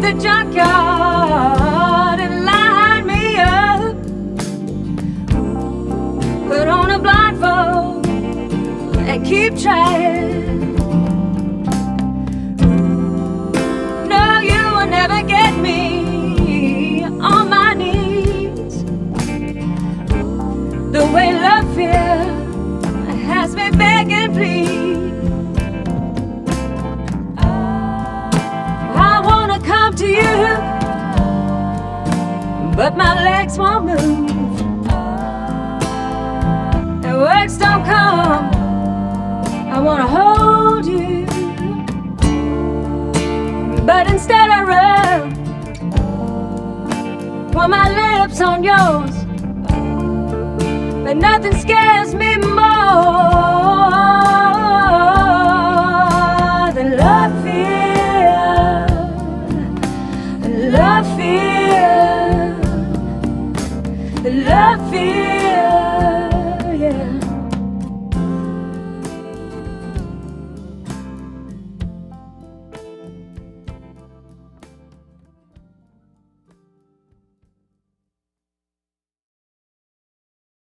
the junkyard and line me up. Put on a blindfold and keep trying. No, you will never get me on my knees the way love fear has me beg and plead. I wanna come to you, but my legs won't move, and words don't come. I wanna hold you, but instead I rub my lips on yours. But nothing scares me